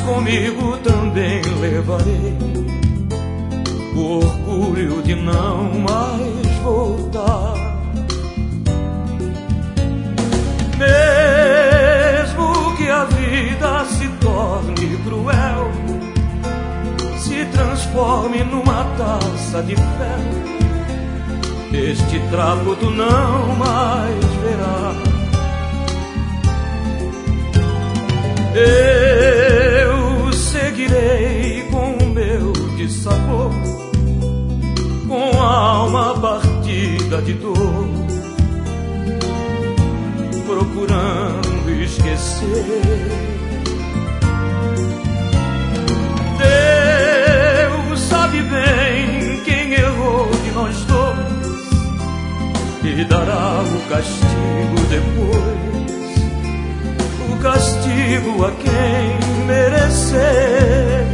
comigo também levarei o orgulho de não mais voltar. Mesmo que a vida se torne cruel, se transforme numa taça de ferro, este trapo tu não mais verás. Eu seguirei com o meu dissabor, com a alma partida de dor, procurando esquecer. Deus sabe bem quem errou de nós dois e dará o castigo depois, o castigo a quem merecer.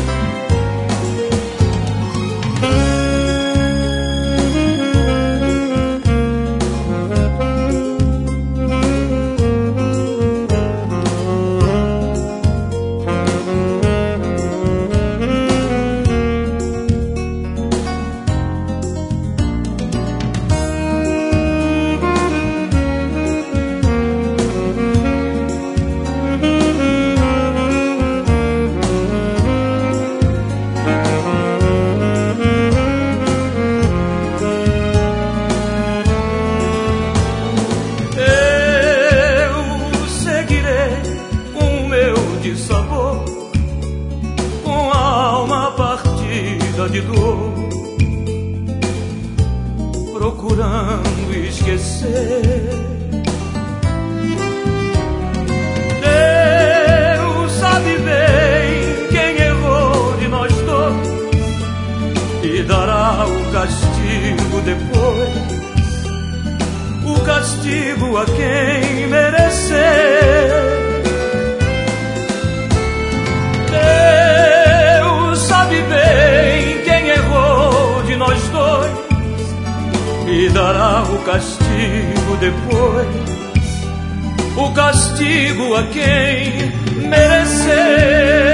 Sabor, com a alma partida de dor, procurando esquecer. Deus sabe bem quem errou de nós dois e dará o castigo depois, o castigo a quem merecer. E dará o castigo depois, o castigo a quem merecer.